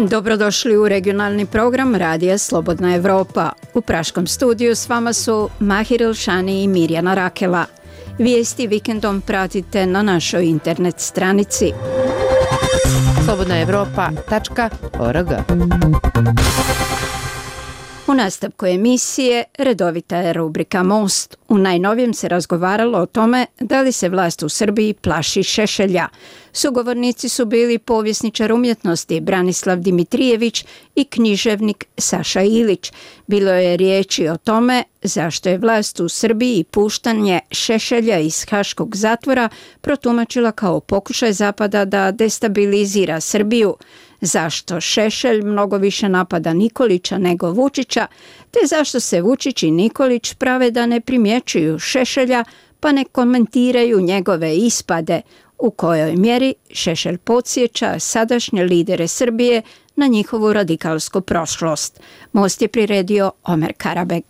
Dobrodošli u regionalni program Radija Slobodna Evropa. U praškom studiju s vama su Mahir Ilšani i Mirjana Rakela. Vijesti vikendom pratite na našoj internet stranici slobodnaevropa.org. U nastavku emisije redovita je rubrika Most. U najnovijem se razgovaralo o tome da li se vlast u Srbiji plaši Šešelja. Sugovornici su bili povjesničar umjetnosti Branislav Dimitrijević i književnik Saša Ilić. Bilo je riječi o tome zašto je vlast u Srbiji puštanje Šešelja iz haškog zatvora protumačila kao pokušaj Zapada da destabilizira Srbiju. Zašto Šešelj mnogo više napada Nikolića nego Vučića, te zašto se Vučić i Nikolić prave da ne primjećuju Šešelja pa ne komentiraju njegove ispade, u kojoj mjeri Šešelj podsjeća sadašnje lidere Srbije na njihovu radikalsku prošlost. Most je priredio Omer Karabeg.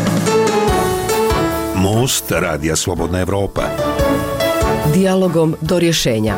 Most Radija Slobodna Evropa. Dijalogom do rješenja.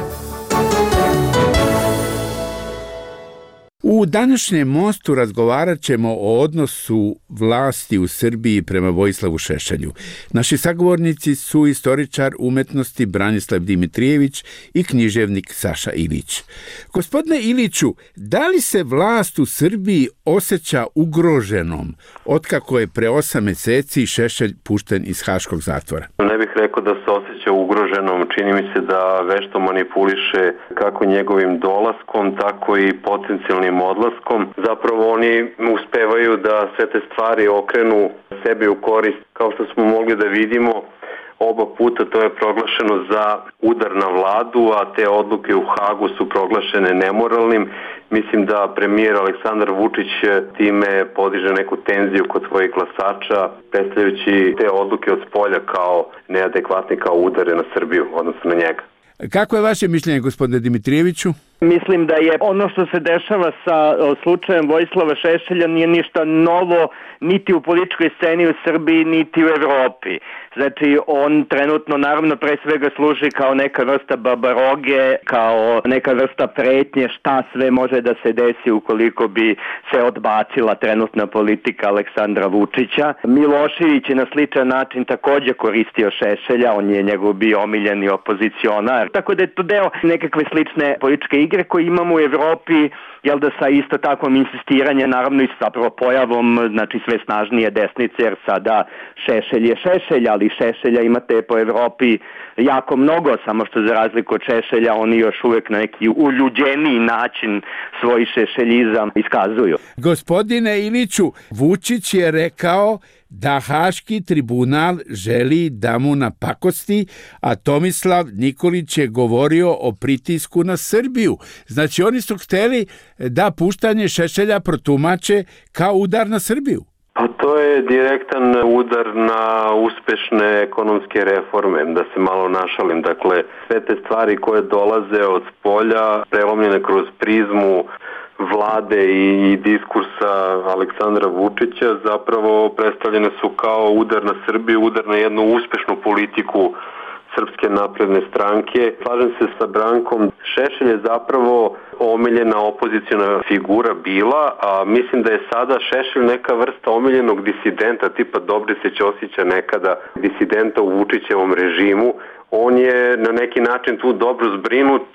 U današnjem mostu razgovarat ćemo o odnosu vlasti u Srbiji prema Vojislavu Šešelju. Naši sagovornici su istoričar umjetnosti Branislav Dimitrijević i književnik Saša Ilić. Gospodine Iliću, da li se vlast u Srbiji osjeća ugroženom otkako je pre 8 mjeseci Šešelj pušten iz haškog zatvora? Ne bih rekao da se osjeća ugroženom. Čini mi se da vešto manipuliše kako njegovim dolaskom, tako i potencijalnim odlaskom. Zapravo oni uspevaju da sve te stvari okrenu sebi u korist. Kao što smo mogli da vidimo, oba puta to je proglašeno za udar na vladu, a te odluke u Hagu su proglašene nemoralnim. Mislim da premijer Aleksandar Vučić time podiže neku tenziju kod svojih glasača, predstavljajući te odluke od spolja kao neadekvatne, kao udare na Srbiju, odnosno na njega. Kako je vaše mišljenje, gospodine Dimitrijeviću? Mislim da je ono što se dešava sa slučajem Vojislava Šešelja nije ništa novo niti u političkoj sceni u Srbiji, niti u Evropi. Znači, on trenutno naravno pre svega služi kao neka vrsta babaroge, kao neka vrsta pretnje šta sve može da se desi ukoliko bi se odbacila trenutna politika Aleksandra Vučića. Milošević je na sličan način također koristio Šešelja, on je njegov bio omiljeni opozicionar. Tako da je to deo nekakve slične političke igre koje imamo u Evropi, jel da sa isto takvom insistiranje, naravno i zapravo pojavom, znači sve snažnije desnice, jer sada Šešelj je Šešelj, ali Šešelja imate po Evropi jako mnogo, samo što za razliku od Šešelja oni još uvijek na neki uljuđeniji način svoj šešeljizam iskazuju. Gospodine Iliću, Vučić je rekao da Haški tribunal želi da mu napakosti, a Tomislav Nikolić je govorio o pritisku na Srbiju. Znači oni su htjeli da puštanje Šešelja protumače kao udar na Srbiju. Pa to je direktan udar na uspešne ekonomske reforme, da se malo našalim. Dakle, sve te stvari koje dolaze od spolja, prelomljene kroz prizmu vlade i diskursa Aleksandra Vučića, zapravo predstavljene su kao udar na Srbiju, udar na jednu uspešnu politiku Srpske napredne stranke. Slažem se sa Brankom, Šešelj je zapravo omiljena opoziciona figura bila, a mislim da je sada Šešelj neka vrsta omiljenog disidenta, tipa Dobrice Ćosića nekada, disidenta u Vučićevom režimu. On je na neki način tu dobro zbrinut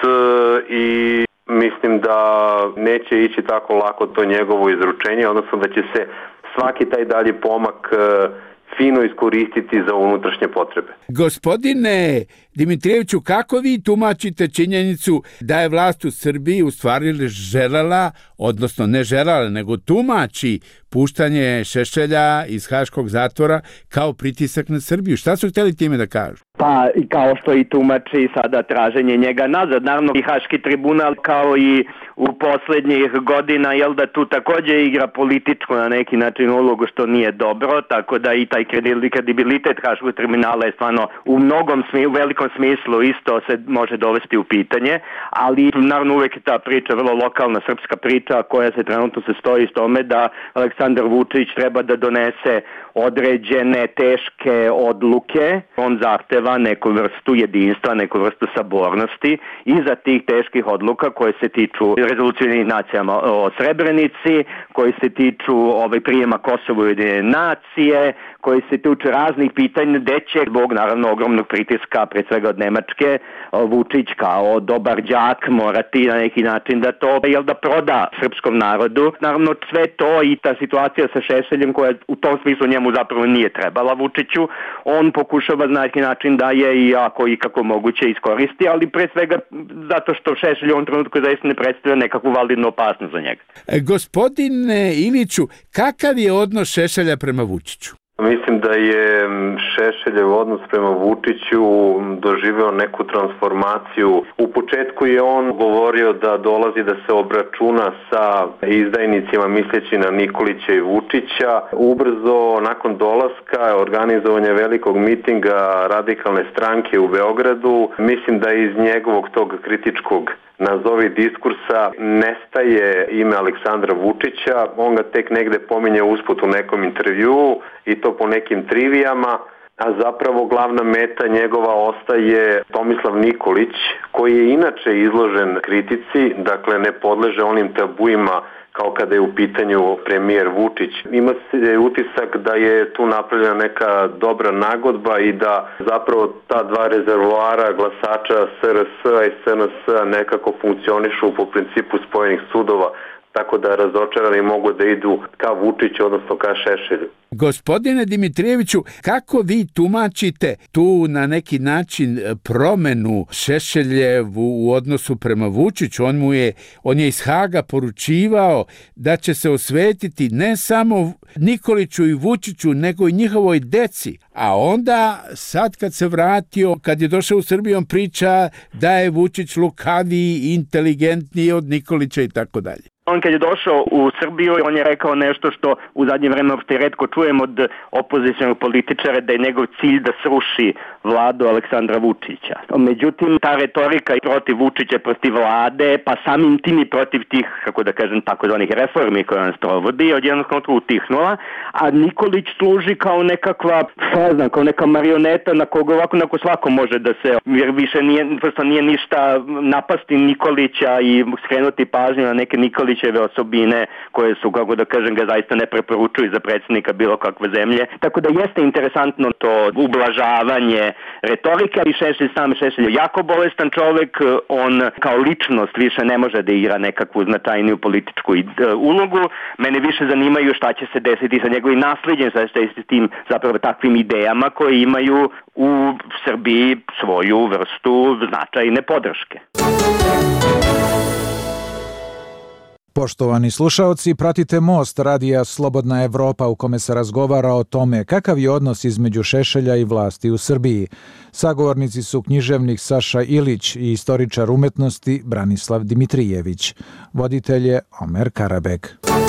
i mislim da neće ići tako lako to njegovo izručenje, odnosno da će se svaki taj dalji pomak fino iskoristiti za unutrašnje potrebe. Gospodine Dimitrijeviću, kako vi tumačite činjenicu da je vlast u Srbiji u stvari željela, odnosno ne željela, nego tumači puštanje Šešelja iz haškog zatvora kao pritisak na Srbiju? Šta su htjeli time da kažu? Pa i kao što i tumači sada traženje njega nazad. Naravno i Haški tribunal kao i u posljednjih godina, jel da tu također igra političku na neki način ulogu što nije dobro, tako da i taj kredibilitet Haškog tribunala je stvarno u velikom smislu isto se može dovesti u pitanje, ali naravno uvek je ta priča vrlo lokalna srpska priča koja se trenutno sastoji s tome da Aleksandar Vučić treba da donese određene teške odluke. On zahteva neku vrstu jedinstva, neku vrstu sabornosti iza tih teških odluka koje se tiču rezolucije Ujedinjenih nacija o Srebrenici, koji se tiču prijema Kosova u Ujedinjene nacije, koji se tiču raznih pitanja gde će zbog naravno ogromnog pritiska, pre svega od Nemačke, Vučić kao dobar đak morati na neki način da to da proda srpskom narodu. Naravno sve to i ta situacija sa Šešeljem koja u tom smislu njemu zapravo nije trebala Vučiću, on pokušava na neki način da je i kako moguće iskoristi, ali pre svega zato što Šešelj u ovom trenutku zaista ne predstavlja nekakvu validnu opasnost za njega. Gospodine Iliću, kakav je odnos Šešelja prema Vučiću? Mislim da je Šešeljev odnos prema Vučiću doživeo neku transformaciju. U početku je on govorio da dolazi da se obračuna sa izdajnicima misleći na Nikolića i Vučića. Ubrzo nakon dolaska organizovanja velikog mitinga Radikalne stranke u Beogradu, mislim da iz njegovog tog kritičkog nazovi diskursa nestaje ime Aleksandra Vučića, on ga tek negde pominje usput u nekom intervjuu i to po nekim trivijama, a zapravo glavna meta njegova ostaje Tomislav Nikolić, koji je inače izložen kritici, dakle ne podleže onim tabuima kao kada je u pitanju premijer Vučić. Ima se utisak da je tu napravljena neka dobra nagodba i da zapravo ta dva rezervoara glasača SRS i SNS nekako funkcionišu po principu spojenih sudova, tako da razočarani mogu da idu ka Vučiću, odnosno ka Šešelju. Gospodine Dimitrijeviću, kako vi tumačite tu na neki način promenu Šešeljevu u odnosu prema Vučiću? On je iz Haga poručivao da će se osvetiti ne samo Nikoliću i Vučiću, nego i njihovoj deci. A onda, sad kad se vratio, kad je došao u Srbiju, on priča da je Vučić lukaviji, inteligentniji od Nikolića i tako dalje. On kad je došao u Srbiju, on je rekao nešto što u zadnje vreme uopšte retko čujem od opozicionog političara, da je njegov cilj da sruši vladu Aleksandra Vučića. Međutim, ta retorika protiv Vučića, protiv vlade, pa samim tim i protiv tih, kako da kažem, takozvanih reformi koje on sprovodi, odjednom kontra utihnula, a Nikolić služi kao nekakva, kao neka marioneta na koga ovako svako može da se, jer više nije ništa napasti Nikolića i skrenuti pažnju na neke Nikolićeve osobine koje su, kako da kažem, ga zaista ne preporučuju za predsjednika bilo kakve zemlje. Tako da jeste interesantno to ublažavanje retorika i Šešelj je jako bolestan čovek, on kao ličnost više ne može da igra nekakvu značajniju političku ulogu. Mene više zanimaju šta će se desiti sa njegovim nasledđem, sa tim zapravo takvim idejama koje imaju u Srbiji svoju vrstu značajne podrške. Poštovani slušaoci, pratite Most radija Slobodna Evropa u kome se razgovara o tome kakav je odnos između Šešelja i vlasti u Srbiji. Sagovornici su književnik Saša Ilić i istoričar umetnosti Branislav Dimitrijević. Voditelj je Omer Karabek.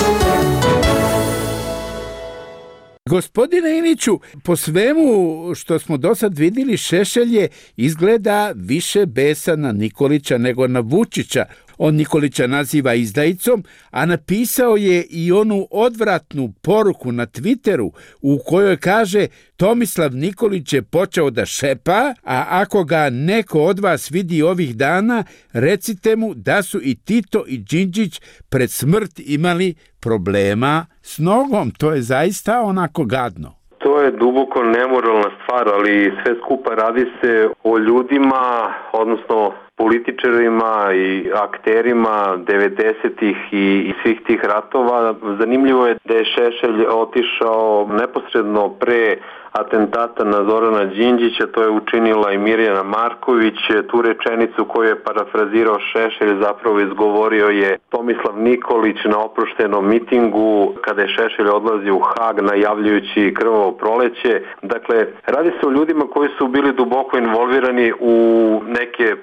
Gospodine Iliću, po svemu što smo do sad vidjeli, Šešelj je izgleda više besan na Nikolića nego na Vučića. On Nikolića naziva izdajicom, a napisao je i onu odvratnu poruku na Twitteru u kojoj kaže: Tomislav Nikolić je počeo da šepa, a ako ga neko od vas vidi ovih dana, recite mu da su i Tito i Đinđić pred smrt imali problema s nogom. To je zaista onako gadno. To je duboko nemoralna stvar, ali sve skupa radi se o ljudima, odnosno političarima i akterima 90-ih i svih tih ratova. Zanimljivo je da je Šešelj otišao neposredno pre atentata na Zorana Đinđića, to je učinila i Mirjana Marković. Tu rečenicu koju je parafrazirao Šešelj zapravo izgovorio je Tomislav Nikolić na oproštenom mitingu kada je Šešelj odlazio u Hag najavljujući krvavo proleće. Dakle, radi se o ljudima koji su bili duboko involvirani u neke podvodne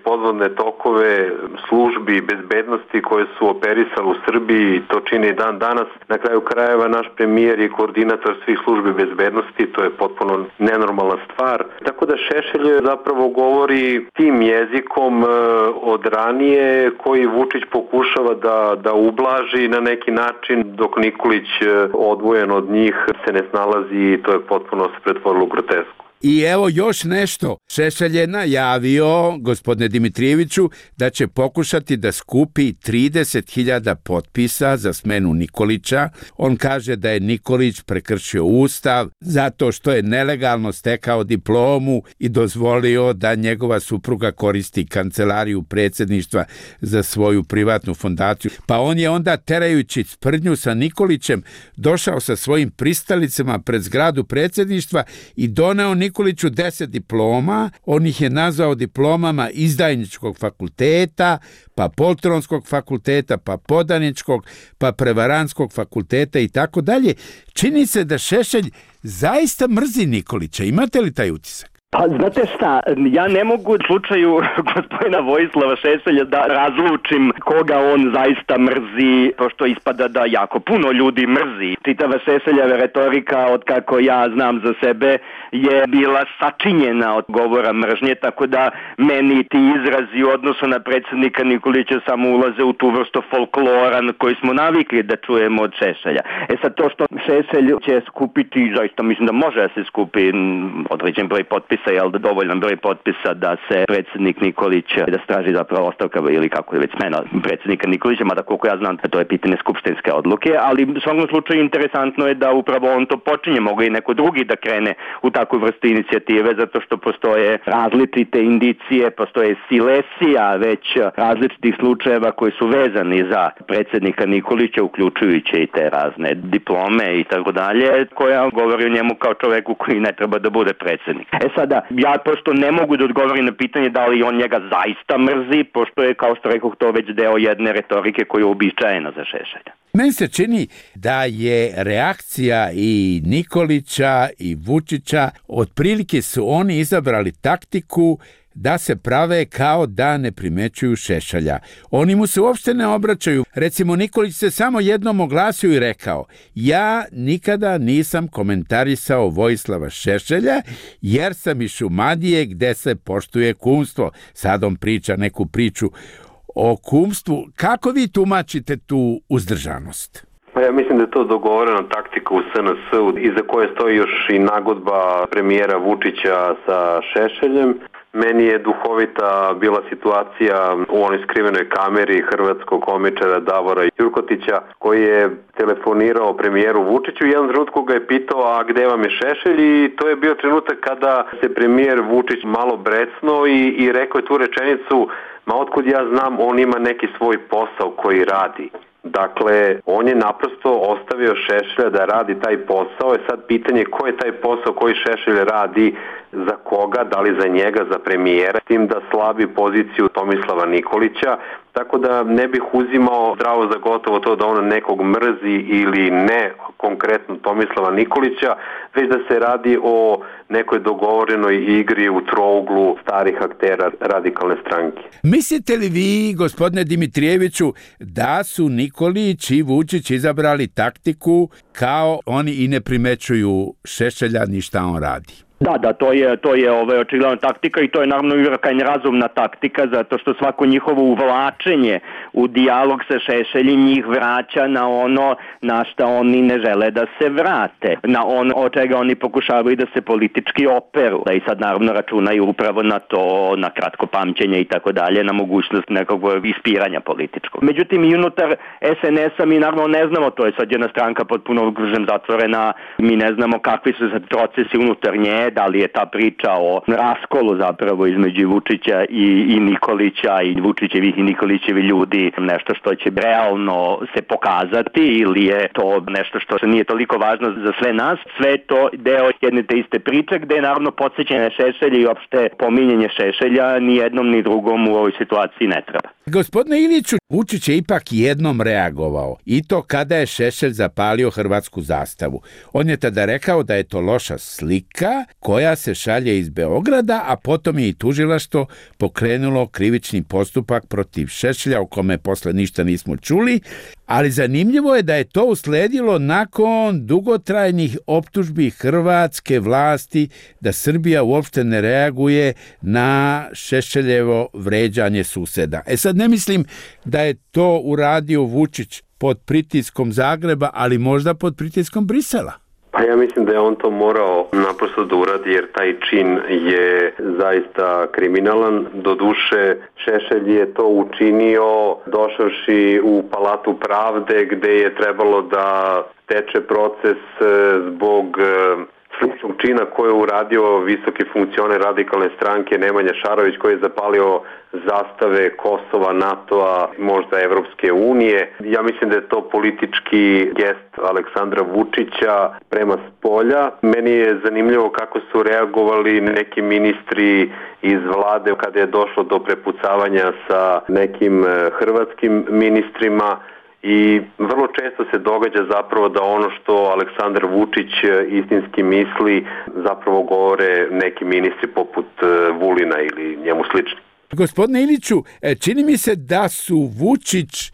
migratorne tokove službi bezbednosti koje su operisali u Srbiji i to čini dan danas. Na kraju krajeva naš premijer je koordinator svih službi bezbednosti, to je potpuno nenormalna stvar. Tako da Šešelj zapravo govori tim jezikom od ranije koji Vučić pokušava da ublaži na neki način, dok Nikolić odvojen od njih se ne snalazi i to je potpuno se pretvorilo u grotesku. I evo još nešto. Šešelj je najavio, gospodine Dimitrijeviću, da će pokušati da skupi 30.000 potpisa za smenu Nikolića. On kaže da je Nikolić prekršio ustav zato što je nelegalno stekao diplomu i dozvolio da njegova supruga koristi kancelariju predsjedništva za svoju privatnu fondaciju. Pa on je onda, terajući sprdnju sa Nikolićem, došao sa svojim pristalicama pred zgradu predsjedništva i doneo Nikoliću 10 diploma. On ih je nazvao diplomama izdajničkog fakulteta, pa poltronskog fakulteta, pa podaničkog, pa prevarantskog fakulteta i tako dalje. Čini se da Šešelj zaista mrzi Nikolića. Imate li taj utisak? Pa znate šta, ja ne mogu u slučaju gospodina Vojislava Šešelja da razlučim koga on zaista mrzi, pošto ispada da jako puno ljudi mrzi. Čitava Šešeljeva retorika, od kako ja znam za sebe, je bila sačinjena od govora mržnje, tako da meni ti izrazi u odnosu na predsjednika Nikolića samo ulaze u tu vrstu folklora na koji smo navikli da čujemo od Šešelja. Sad to što Šešelj će skupiti, zaista mislim da može da se skupi određen broj potpisa, dovoljan broj potpisa da se predsjednik Nikolić da straži zapravo ostavka ili kako je već smena predsjednika Nikolića, mada koliko ja znam to je pitanje skupštinske odluke, ali u svakom slučaju interesantno je da upravo on to počinje, mogu i neko drugi da krene u takvu vrstu inicijative, zato što postoje različite indicije, postoje silesija već različitih slučajeva koji su vezani za predsjednika Nikolića, uključujući i te razne diplome i tako dalje, koja govori o njemu kao čoveku koji ne treba da bude predsjednik. Sada, ja prosto ne mogu da odgovorim na pitanje da li on njega zaista mrzi, pošto je, kao što rekoh, to već deo jedne retorike koja je uobičajena za Šešelja. Meni se čini da je reakcija i Nikolića i Vučića, otprilike su oni izabrali taktiku da se prave kao da ne primećuju Šešelja. Oni mu se uopšte ne obraćaju. Recimo, Nikolić se samo jednom oglasio i rekao: ja nikada nisam komentarisao Vojislava Šešelja jer sam iz Šumadije gde se poštuje kumstvo. Sad on priča neku priču o kumstvu. Kako vi tumačite tu uzdržanost? Pa ja mislim da je to dogovorena taktika u SNS-u iza koje stoji još i nagodba premijera Vučića sa Šešeljem. Meni je duhovita bila situacija u onoj skrivenoj kameri hrvatskog komičara Davora Jurkotića, koji je telefonirao premijeru Vučiću i jednom trenutku ga je pitao: a gde vam je Šešelj? I to je bio trenutak kada se premijer Vučić malo brecnuo i rekao je tu rečenicu: ma otkud ja znam, on ima neki svoj posao koji radi. Dakle, on je naprosto ostavio Šešelja da radi taj posao. Je sad pitanje ko je taj posao koji Šešelj radi, za koga, da li za njega, za premijera, s tim da slabi poziciju Tomislava Nikolića. Tako da ne bih uzimao zdravo za gotovo to da on nekog mrzi ili ne, konkretno Tomislava Nikolića, već da se radi o nekoj dogovorenoj igri u trouglu starih aktera radikalne stranke. Mislite li vi, gospodine Dimitrijeviću, da su Nikolić i Vučić izabrali taktiku kao oni i ne primećuju Šešelja ni šta on radi? Da, to je očigledna taktika i to je naravno i krajnje razumna taktika, zato što svako njihovo uvlačenje u dijalog sa Šešeljem njih vraća na ono na šta oni ne žele da se vrate, na ono od čega oni pokušavaju da se politički operu. Da i sad naravno računaju upravo na to, na kratko pamćenje i tako dalje, na mogućnost nekog ispiranja političkog. Međutim, i unutar SNS-a mi naravno ne znamo, to je sad jedna stranka potpuno zatvorena, mi ne znamo kakvi su sad procesi unutar nje, da li je ta priča o raskolu zapravo između Vučića i Nikolića i Vučićevih i Nikolićevi ljudi nešto što će realno se pokazati ili je to nešto što nije toliko važno za sve nas. Sve to deo jedne te iste priče gde je naravno podsjećanje Šešelja i uopšte pominjanje Šešelja ni jednom ni drugom u ovoj situaciji ne treba. Gospodine Iliću, Vučić je ipak jednom reagovao, i to kada je Šešelj zapalio hrvatsku zastavu. On je tada rekao da je to loša slika koja se šalje iz Beograda, a potom je i tužilaštvo pokrenulo krivični postupak protiv Šešelja, o kome posle ništa nismo čuli, ali zanimljivo je da je to usledilo nakon dugotrajnih optužbi hrvatske vlasti da Srbija uopšte ne reaguje na Šešeljevo vređanje suseda. Sad ne mislim da je to uradio Vučić pod pritiskom Zagreba, ali možda pod pritiskom Brisela. Pa ja mislim da je on to morao naprosto da uradi, jer taj čin je zaista kriminalan. Doduše, Šešelj je to učinio došavši u Palatu pravde, gde je trebalo da teče proces zbog sličnog čina koje je uradio visoki funkcioner radikalne stranke Nemanja Šarović, koji je zapalio zastave Kosova, NATO-a, možda Evropske unije. Ja mislim da je to politički gest Aleksandra Vučića prema spolja. Meni je zanimljivo kako su reagovali neki ministri iz vlade kada je došlo do prepucavanja sa nekim hrvatskim ministrima. I vrlo često se događa zapravo da ono što Aleksandar Vučić istinski misli zapravo govore neki ministri poput Vulina ili njemu slični. Gospodine Iliću, čini mi se da su Vučić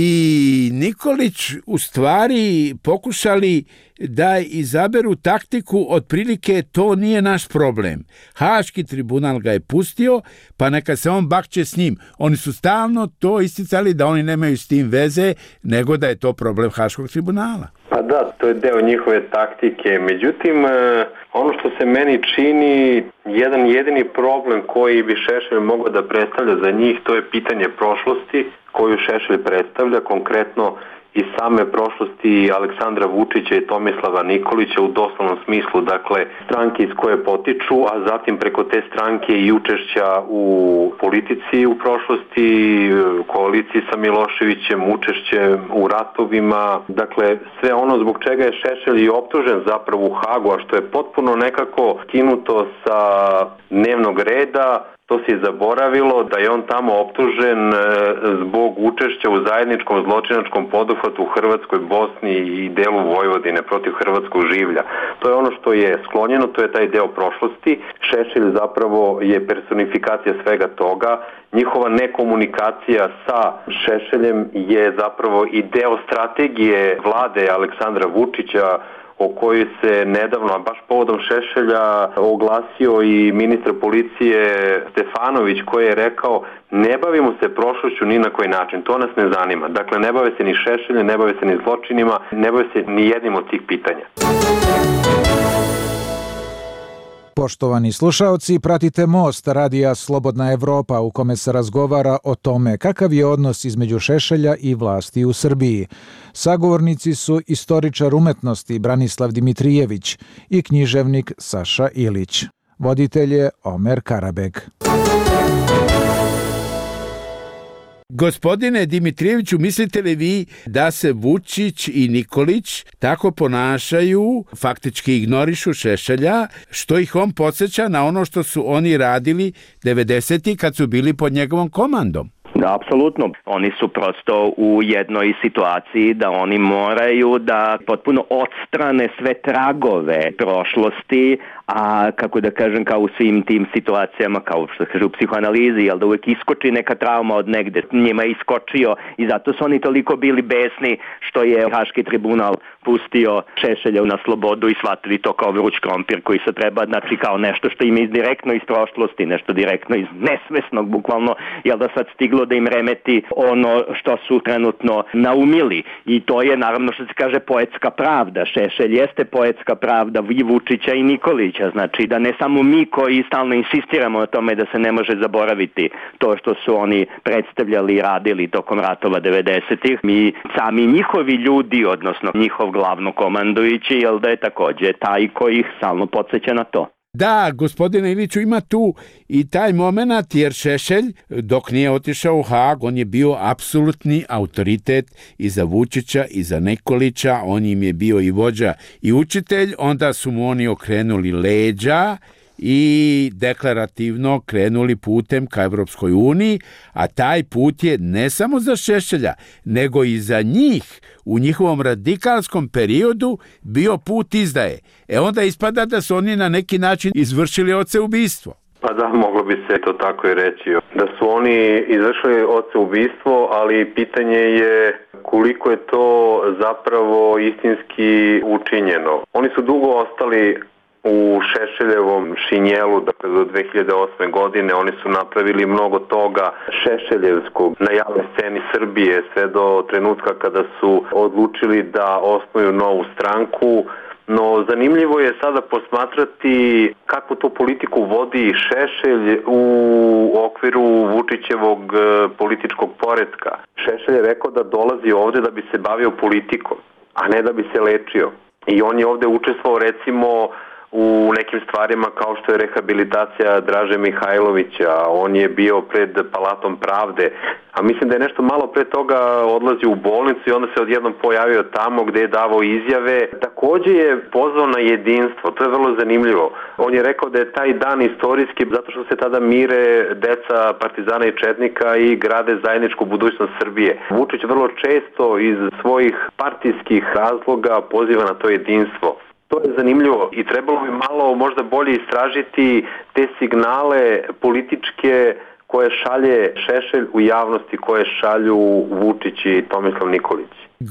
i Nikolić u stvari pokušali da izaberu taktiku otprilike to nije naš problem. Haški tribunal ga je pustio, pa neka se on bakće s njim. Oni su stalno to isticali da oni nemaju s tim veze, nego da je to problem Haškog tribunala. Pa da, to je deo njihove taktike. Međutim, ono što se meni čini, jedan jedini problem koji bi Šešelj mogao da predstavlja za njih, to je pitanje prošlosti koju Šešelj predstavlja, konkretno iz same prošlosti Aleksandra Vučića i Tomislava Nikolića u doslovnom smislu, dakle stranke iz koje potiču, a zatim preko te stranke i učešća u politici u prošlosti, koaliciji sa Miloševićem, učešće u ratovima, dakle sve ono zbog čega je Šešelj i optužen zapravo u Hagu, a što je potpuno nekako skinuto sa dnevnog reda. To se je zaboravilo da je on tamo optužen zbog učešća u zajedničkom zločinačkom poduhvatu u Hrvatskoj, Bosni i delu Vojvodine protiv hrvatskog življa. To je ono što je sklonjeno, to je taj deo prošlosti. Šešelj zapravo je personifikacija svega toga. Njihova nekomunikacija sa Šešeljem je zapravo i deo strategije vlade Aleksandra Vučića, o kojoj se nedavno, baš povodom Šešelja, oglasio i ministar policije Stefanović, koji je rekao ne bavimo se prošlošću ni na koji način, to nas ne zanima. Dakle, ne bave se ni Šešeljem, ne bave se ni zločinima, ne bave se ni jednim od tih pitanja. Poštovani slušaoci, pratite Most radija Slobodna Evropa u kome se razgovara o tome kakav je odnos između Šešelja i vlasti u Srbiji. Sagovornici su istoričar umetnosti Branislav Dimitrijević i književnik Saša Ilić. Voditelj je Omer Karabeg. Gospodine Dimitrijeviću, mislite li vi da se Vučić i Nikolić tako ponašaju, faktički ignorišu Šešelja, što ih on podsjeća na ono što su oni radili 90-ih kad su bili pod njegovom komandom? Da, apsolutno. Oni su prosto u jednoj situaciji da oni moraju da potpuno odstrane sve tragove prošlosti, a kako da kažem, kao u svim tim situacijama, kao što kaže u psihoanalizi, jel da uvek iskoči neka trauma od negde, njima je iskočio i zato su oni toliko bili besni što je Haški tribunal pustio Šešelja na slobodu i shvatili to kao vruć krompir koji se treba, znači kao nešto što im je direktno iz prošlosti, nešto direktno iz nesvesnog, bukvalno, jel da sad stiglo da im remeti ono što su trenutno naumili. I to je naravno što se kaže poetska pravda. Šešelj jeste poetska pravda i Vučića i Nikolića, znači da ne samo mi koji stalno insistiramo na tome da se ne može zaboraviti to što su oni predstavljali i radili tokom ratova 90-ih, mi sami njihovi ljudi, odnosno njihov glavnokomandujući, jel da je takođe taj koji ih stalno podsjeća na to. Da, gospodine Iliću, ima tu i taj moment, jer Šešelj, dok nije otišao u Hag, on je bio apsolutni autoritet i za Vučića i za Nikolića, on im je bio i vođa i učitelj, onda su mu oni okrenuli leđa i deklarativno krenuli putem ka Evropskoj uniji, a taj put je ne samo za Šešelja, nego i za njih u njihovom radikalskom periodu bio put izdaje. Onda ispada da su oni na neki način izvršili oceubistvo. Pa da, moglo bi se to tako i reći. Da su oni izvršili oceubistvo, ali pitanje je koliko je to zapravo istinski učinjeno. Oni su dugo ostali u Šešeljevom šinjelu, dakle do 2008. godine oni su napravili mnogo toga šešeljevskog na javnoj sceni Srbije, sve do trenutka kada su odlučili da osnuju novu stranku. No zanimljivo je sada posmatrati kakvu to politiku vodi Šešelj u okviru Vučićevog političkog poretka. Šešelj je rekao da dolazi ovde da bi se bavio politikom, a ne da bi se lečio. I on je ovde učestvovao recimo u nekim stvarima kao što je rehabilitacija Draže Mihajlovića, on je bio pred Palatom pravde, a mislim da je nešto malo pre toga odlazio u bolnicu i onda se odjednom pojavio tamo gde je davao izjave. Takođe je pozvao na jedinstvo, to je vrlo zanimljivo. On je rekao da je taj dan istorijski zato što se tada mire deca partizana i četnika i grade zajedničku budućnost Srbije. Vučić vrlo često iz svojih partijskih razloga poziva na to jedinstvo. To je zanimljivo i trebalo bi malo možda bolje istražiti te signale političke koje šalje Šešelj u javnosti, koje šalju Vučić i Tomislav Nikolić.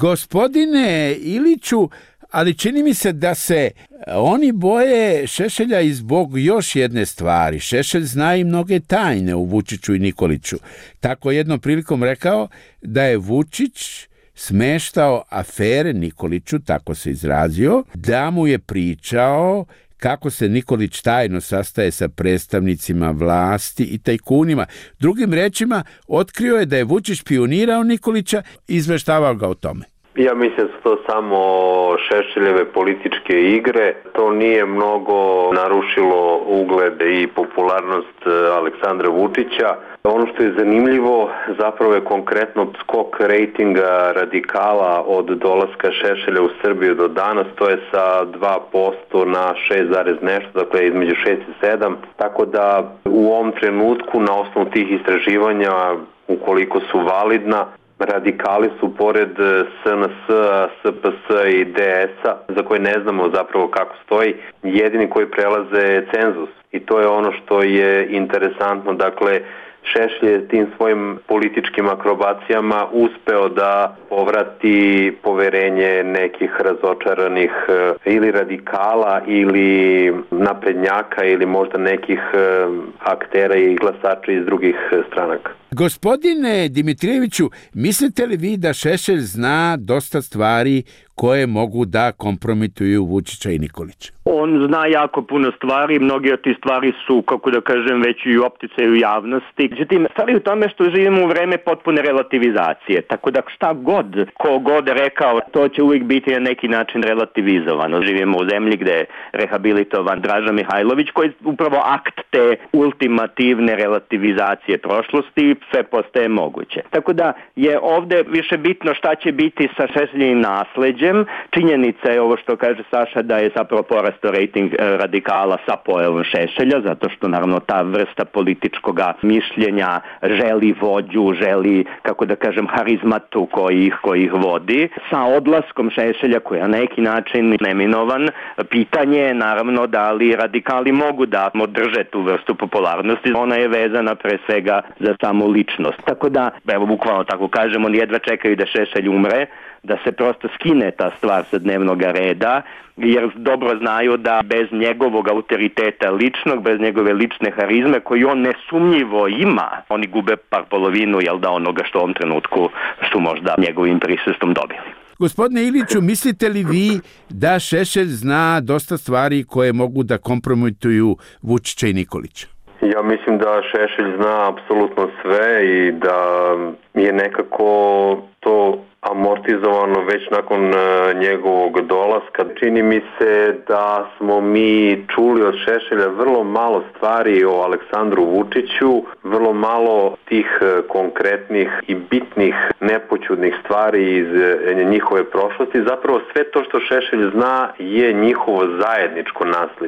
Gospodine Iliću, ali čini mi se da se oni boje Šešelja i zbog još jedne stvari. Šešelj zna i mnoge tajne u Vučiću i Nikoliću. Tako jednom prilikom rekao da je Vučić smeštao afere Nikoliću, tako se izrazio, da mu je pričao kako se Nikolić tajno sastaje sa predstavnicima vlasti i tajkunima. Drugim rečima, otkrio je da je Vučić špijunirao Nikolića i izveštavao ga o tome. Ja mislim da su to samo Šešeljeve političke igre. To nije mnogo narušilo ugled i popularnost Aleksandra Vučića. Ono što je zanimljivo zapravo je konkretno skok rejtinga radikala od dolaska Šešelja u Srbiju do danas. To je sa 2% na 6, nešto, dakle između 6 i 7. Tako da u ovom trenutku na osnovu tih istraživanja, ukoliko su validna, radikali su pored SNS, SPS i DS-a, za koje ne znamo zapravo kako stoji, jedini koji prelaze cenzus. I to je ono što je interesantno. Dakle, Šešelj je tim svojim političkim akrobacijama uspeo da povrati poverenje nekih razočaranih ili radikala ili naprednjaka ili možda nekih aktera i glasača iz drugih stranaka. Gospodine Dimitrijeviću, mislite li vi da Šešelj zna dosta stvari koje mogu da kompromituju Vučića i Nikolića? On zna jako puno stvari, mnogi od tih stvari su, kako da kažem, već i u opticaju javnosti. Međutim, stvari u tome što živimo u vreme potpune relativizacije, tako da šta god, ko god rekao, to će uvijek biti na neki način relativizovano. Živimo u zemlji gde je rehabilitovan Draža Mihajlović, koji je upravo akt te ultimativne relativizacije prošlosti, sve postaje moguće. Tako da je ovde više bitno šta će biti sa Šešeljevim nasleđem. Činjenica je ovo što kaže Saša, da je zapravo porastao rejting radikala sa pojavom Šešelja, zato što naravno ta vrsta političkog mišljenja želi vođu, želi, kako da kažem, harizmatu koji ih vodi. Sa odlaskom Šešelja, koji je na neki način neminovan, pitanje je naravno da li radikali mogu da održe tu vrstu popularnosti. Ona je vezana pre svega za samu ličnost. Tako da, evo bukvalno tako kažemo, oni jedva čekaju da Šešelj umre, da se prosto skine ta stvar sa dnevnog reda, jer dobro znaju da bez njegovog autoriteta ličnog, bez njegove lične harizme koju on nesumnjivo ima, oni gube par polovinu onoga što u ovom trenutku su možda njegovim prisustvom dobili. Gospodine Iliću, mislite li vi da Šešelj zna dosta stvari koje mogu da kompromituju Vučića i Nikolića? Ja mislim da Šešelj zna apsolutno sve i da je nekako to amortizovano već nakon njegovog dolaska. Čini mi se da smo mi čuli od Šešelja vrlo malo stvari o Aleksandru Vučiću, vrlo malo tih konkretnih i bitnih nepoćudnih stvari iz njihove prošlosti. Zapravo sve to što Šešelj zna je njihovo zajedničko nasleđe.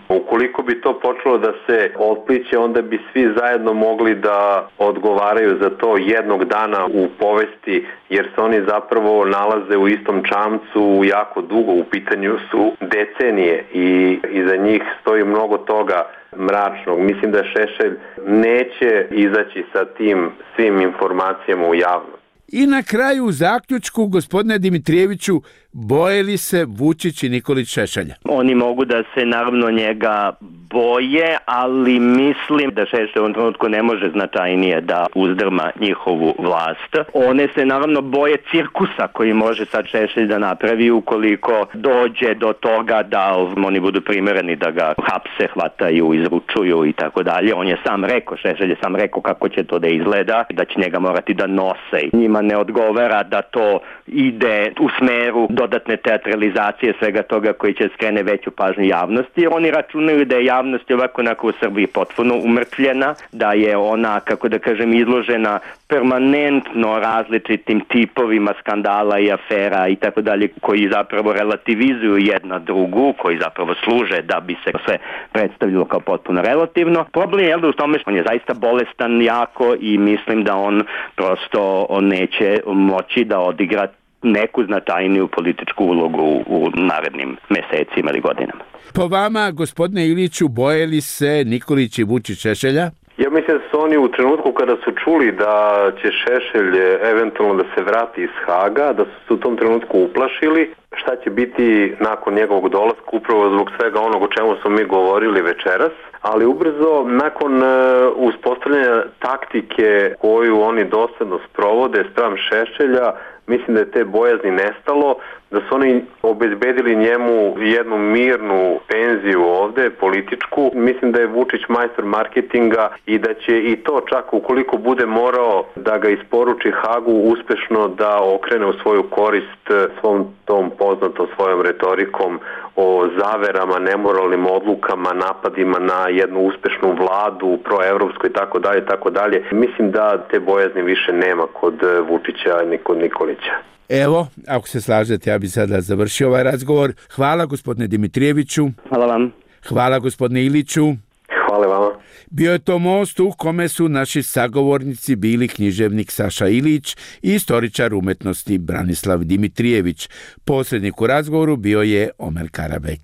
Ukoliko bi to počelo da se otpliće, onda bi svi zajedno mogli da odgovaraju za to jednog dana u povesti, jer se oni zapravo nalaze u istom čamcu jako dugo, u pitanju su decenije i iza njih stoji mnogo toga mračnog. Mislim da Šešelj neće izaći sa tim svim informacijama u javnost. I na kraju u zaključku, gospodine Dimitrijeviću, boje li se Vučić i Nikolić Šešelja? Oni mogu da se naravno njega boje, ali mislim da Šešelj u ovom trenutku ne može značajnije da uzdrma njihovu vlast. One se naravno boje cirkusa koji može sad Šešelj da napravi ukoliko dođe do toga da oni budu primereni da ga hapse, hvataju, izručuju i tako dalje. On je sam rekao, Šešelj je sam rekao kako će to da izgleda, da će njega morati da nose. Njima ne odgovara da to ide u smeru dodatne teatralizacije svega toga koji će skrene veću pažnju javnosti. Oni računaju da je javnost ovako onako u Srbiji potpuno umrtvljena, da je ona, kako da kažem, izložena permanentno različitim tipovima skandala i afera i tako dalje, koji zapravo relativizuju jedna drugu, koji zapravo služe da bi se sve predstavljalo kao potpuno relativno. Problem je u tome što on je zaista bolestan jako i mislim da on prosto neće moći da odigra neku značajniju političku ulogu u narednim mesecima ili godinama. Po vama, gospodine Iliću, boje li se Nikolić i Vučić Šešelja? Ja mislim da su oni u trenutku kada su čuli da će Šešelj eventualno da se vrati iz Haga, da su se u tom trenutku uplašili šta će biti nakon njegovog dolaska, upravo zbog svega onog o čemu smo mi govorili večeras, ali ubrzo nakon uspostavljanja taktike koju oni dosledno sprovode spram Šešelja, mislim da je te bojazni nestalo, da su oni obezbedili njemu jednu mirnu penziju ovde, političku. Mislim da je Vučić majstor marketinga i da će i to čak ukoliko bude morao da ga isporuči Hagu uspešno da okrene u svoju korist svom tom poznatom svojom retorikom o zaverama, nemoralnim odlukama, napadima na jednu uspešnu vladu, proevropsku i tako dalje, tako dalje. Mislim da te bojazni više nema kod Vučića ni kod Nikolića. Evo, ako se slažete, ja bih sada završio ovaj razgovor. Hvala gospodine Dimitrijeviću. Hvala vam. Hvala gospodine Iliću. Hvala vama. Bio je to most u kome su naši sagovornici bili književnik Saša Ilić i istoričar umetnosti Branislav Dimitrijević. Posrednik u razgovoru bio je Omer Karabek.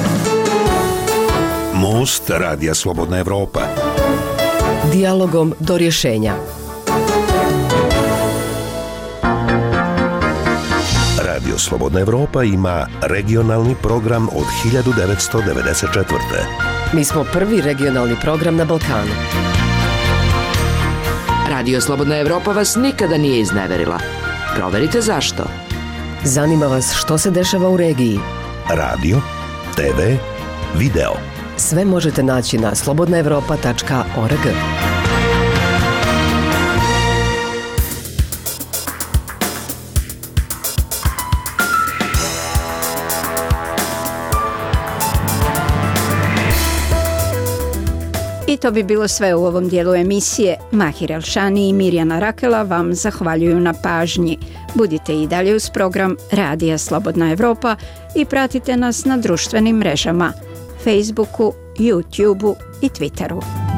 Most Radija Slobodna Evropa. Dijalogom do rješenja. Radio Slobodna Evropa ima regionalni program od 1994. Mi smo prvi regionalni program na Balkanu. Radio Slobodna Evropa vas nikada nije izneverila. Proverite zašto. Zanima vas što se dešava u regiji. Radio, TV, video. Sve možete naći na slobodnaevropa.org. I to bi bilo sve u ovom dijelu emisije. Mahir Elšani i Mirjana Rakela vam zahvaljuju na pažnji. Budite i dalje uz program Radija Slobodna Evropa i pratite nas na društvenim mrežama, Facebooku, YouTubeu i Twitteru.